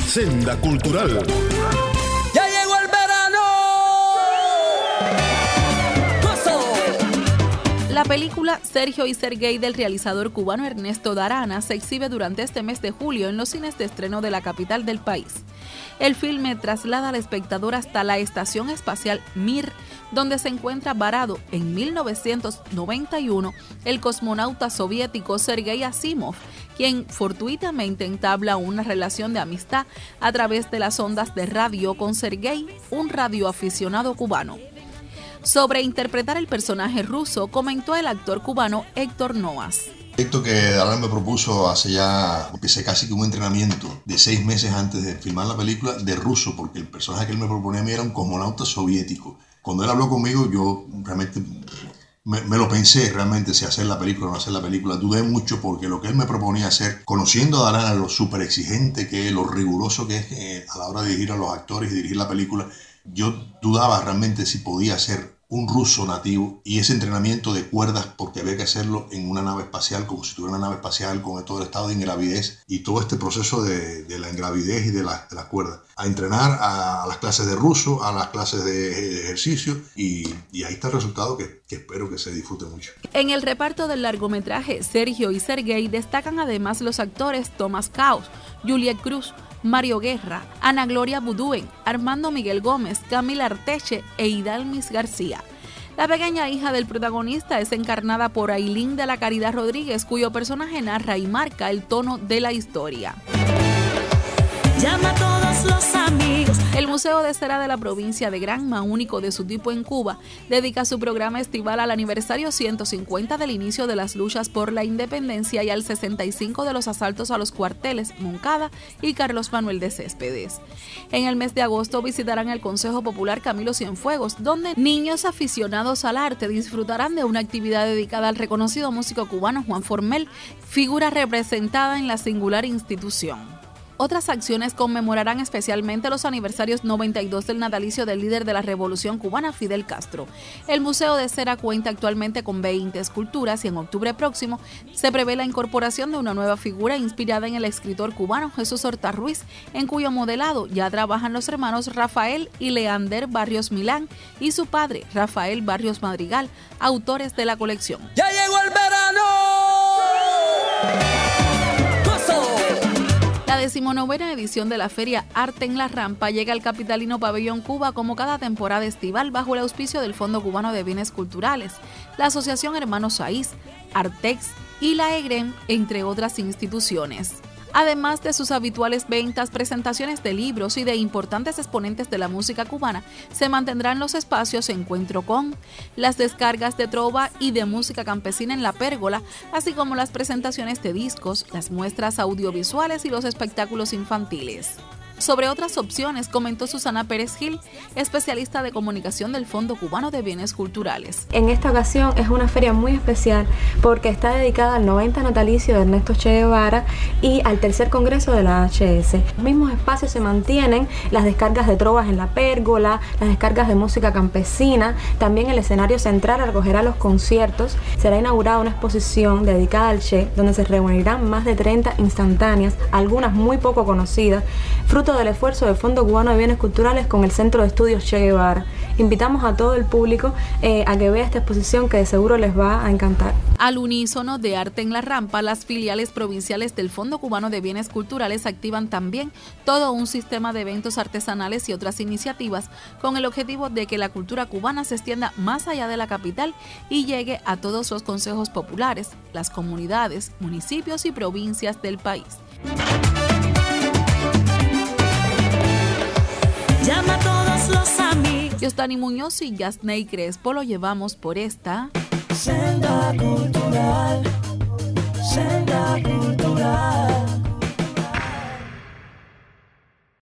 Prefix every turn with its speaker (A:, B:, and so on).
A: Senda Cultural.
B: ¡Ya llegó el verano! ¡Paso! La película Sergio y Sergey del realizador cubano Ernesto Darana se exhibe durante este mes de julio en los cines de estreno de la capital del país. El filme traslada al espectador hasta la estación espacial Mir, donde se encuentra varado en 1991 el cosmonauta soviético Sergei Asimov, quien fortuitamente entabla una relación de amistad a través de las ondas de radio con Sergei, un radioaficionado cubano. Sobre interpretar el personaje ruso, comentó el actor cubano Héctor Noas.
C: El proyecto que Darana me propuso hace ya, empecé casi que un entrenamiento de 6 meses antes de filmar la película de ruso, porque el personaje que él me proponía a mí era un cosmonauta soviético. Cuando él habló conmigo, yo realmente me lo pensé realmente si hacer la película o no hacer la película. Dudé mucho porque lo que él me proponía hacer, conociendo a Darana, lo súper exigente que es, lo riguroso que es a la hora de dirigir a los actores y dirigir la película, yo dudaba realmente si podía hacer un ruso nativo, y ese entrenamiento de cuerdas, porque había que hacerlo en una nave espacial, como si tuviera una nave espacial con todo el estado de ingravidez y todo este proceso de la ingravidez y de las cuerdas. A entrenar a las clases de ruso, a las clases de ejercicio, y ahí está el resultado que espero que se disfrute mucho.
B: En el reparto del largometraje Sergio y Sergey destacan además los actores Tomás Caos, Juliette Cruz, Mario Guerra, Ana Gloria Budúen, Armando Miguel Gómez, Camila Arteche e Idalmis García. La pequeña hija del protagonista es encarnada por Ailín de la Caridad Rodríguez, cuyo personaje narra y marca el tono de la historia. Llama a todos los amigos. El Museo de Cera de la provincia de Granma, único de su tipo en Cuba, dedica su programa estival al aniversario 150 del inicio de las luchas por la independencia y al 65 de los asaltos a los cuarteles Moncada y Carlos Manuel de Céspedes. En el mes de agosto visitarán el Consejo Popular Camilo Cienfuegos, donde niños aficionados al arte disfrutarán de una actividad dedicada al reconocido músico cubano Juan Formel, figura representada en la singular institución. Otras acciones conmemorarán especialmente los aniversarios 92 del natalicio del líder de la Revolución Cubana, Fidel Castro. El Museo de Cera cuenta actualmente con 20 esculturas y en octubre próximo se prevé la incorporación de una nueva figura inspirada en el escritor cubano Jesús Horta Ruiz, en cuyo modelado ya trabajan los hermanos Rafael y Leander Barrios Milán y su padre, Rafael Barrios Madrigal, autores de la colección.
D: ¡Ya llegó el verano!
B: La 19ª edición de la Feria Arte en la Rampa llega al capitalino Pabellón Cuba como cada temporada estival bajo el auspicio del Fondo Cubano de Bienes Culturales, la Asociación Hermanos Saiz, Artex y la EGREM, entre otras instituciones. Además de sus habituales ventas, presentaciones de libros y de importantes exponentes de la música cubana, se mantendrán los espacios Encuentro con, las descargas de trova y de música campesina en la Pérgola, así como las presentaciones de discos, las muestras audiovisuales y los espectáculos infantiles. Sobre otras opciones, comentó Susana Pérez Gil, especialista de comunicación del Fondo Cubano de Bienes Culturales.
E: En esta ocasión es una feria muy especial porque está dedicada al 90 natalicio de Ernesto Che Guevara y al tercer congreso de la HS. Los mismos espacios se mantienen, las descargas de trovas en la Pérgola, las descargas de música campesina, también el escenario central acogerá los conciertos. Será inaugurada una exposición dedicada al Che, donde se reunirán más de 30 instantáneas, algunas muy poco conocidas, fruto del esfuerzo del Fondo Cubano de Bienes Culturales con el Centro de Estudios Che Guevara. Invitamos a todo el público a que vea esta exposición que de seguro les va a encantar.
B: Al unísono de Arte en la Rampa, las filiales provinciales del Fondo Cubano de Bienes Culturales activan también todo un sistema de eventos artesanales y otras iniciativas con el objetivo de que la cultura cubana se extienda más allá de la capital y llegue a todos los consejos populares, las comunidades, municipios y provincias del país. Llama a todos los amigos. Yostani Muñoz y Yasney Crespo lo llevamos por esta
D: Senda Cultural, Senda Cultural.